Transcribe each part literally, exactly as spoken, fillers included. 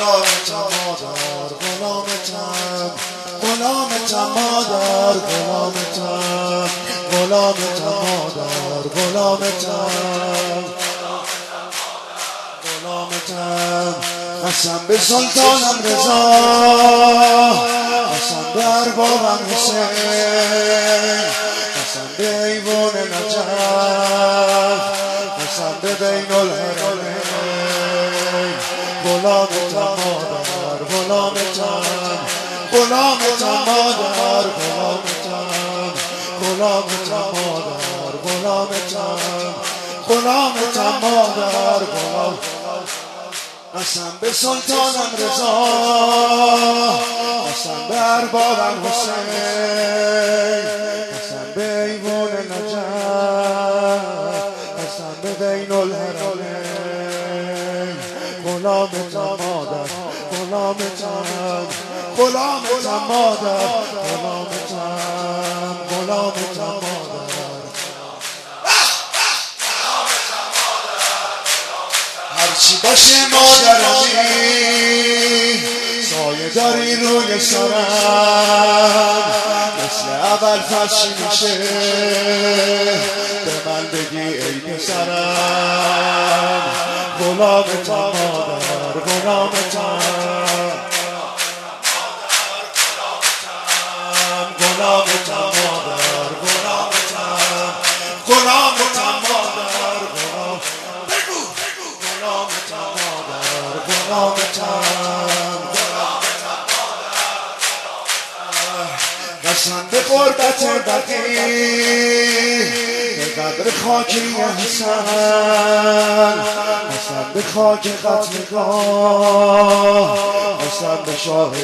غلامتم مادر غلامتم غلامتم مادر غلامتم غلامتم مادر غلامتم غلامتم قسم به سلطانم رضا قسم به اربابم حسین قسم به ایوان نجف قسم به بین الحرمین غلامتم مادر غلامتم غلامتم مادر غلامتم غلامتم مادر غلامتم غلامتم مادر غلام قسم به سلطانم رضا قسم به اربابم حسین قسم به ایوان نجف قسم به بین الحرمین غلامتم مادر غلامتم غلامتم مادر غلامتم غلامتم مادر هرچی باشه مادرمی سایه داری روی سرم مثل اول فرشی میشه به من بگی ای پسرم غلامتم مادر غلامتم غلامتم مادر غلامتم غلامتم مادر بگو غلامتم مادر غلامتم قسم به قربت بقی به قدر خاکی حسن قسم به خاک قتلگاه قسم به شاهدی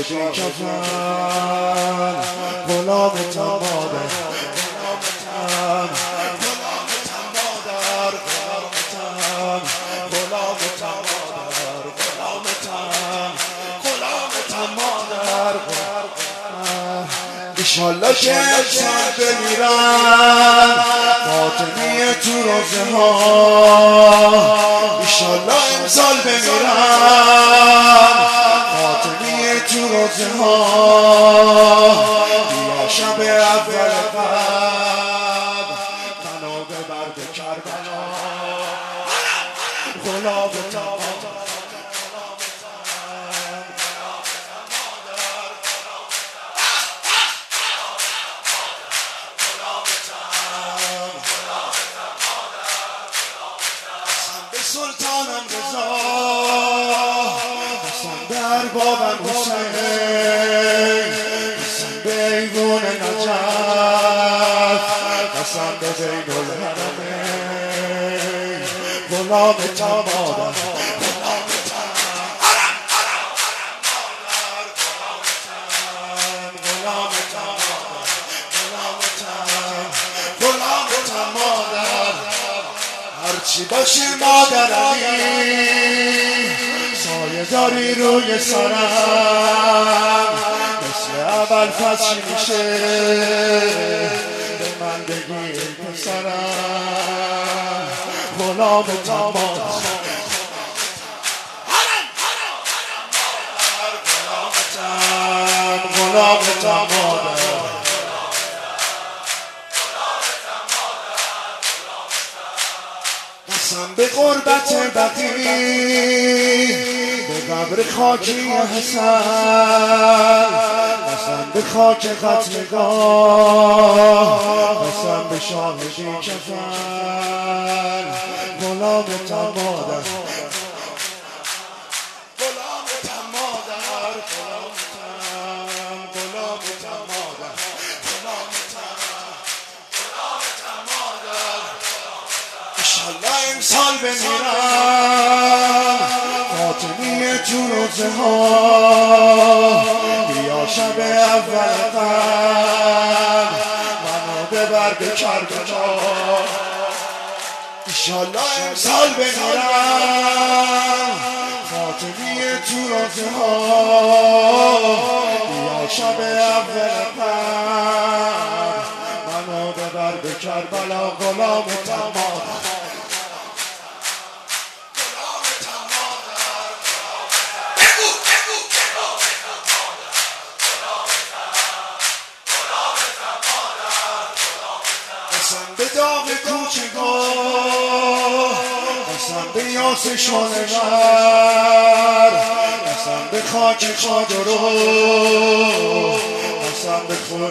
کفن غلامتم مادر غلامتم غلامتم مادر غلامتم غلامتم مادر غلامتم غلامتم مادر ایشالله که امسال بمیرم فاطمی تو روزه ها ایشالله امسال بمیرم فاطمی تو روزه ها بیا شب اول قبل منو ببر به کربلا غلامتم سلطانم رضا قسم به اربابم حسین قسم به ایوان نجف قسم به بین الحرمین غلامتم مادر غلامتم غلامتم غلامتم غلامتم مادر هرچی باشه مادرمی سایه داری روی سرم مثل اول فصل میشه به من بگی ای پسرم غلامتم مادر غلامتم غلامتم مادر قسم به قربت بقی به قبر خاکی حسن قسم به خاک قتلگاه قسم به شاهدی کفن غلامتم مادر غلامتم مادر غلامتم غلامتم مادر غلامتم مادر ایشالله امسال بمیرم فاطمی تو روزه ها بیا شب اول قبل منو ببر به کربلا ایشالله امسال بمیرم فاطمی تو روزه ها بیا شب اول قبل منو ببر به کربلا غلامتم مادر غلامتم مادر بگو قسم به داغ کوچگاه، قسم به یاس شانور، قسم به خاک خاجرو، قسم به خون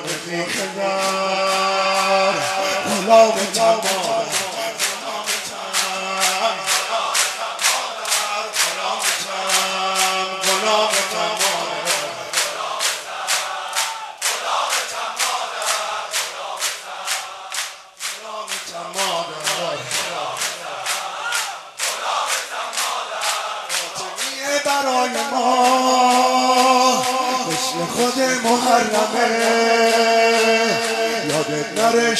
میخدر غلام تمام برای ما مثل خود محرمه، یادت نره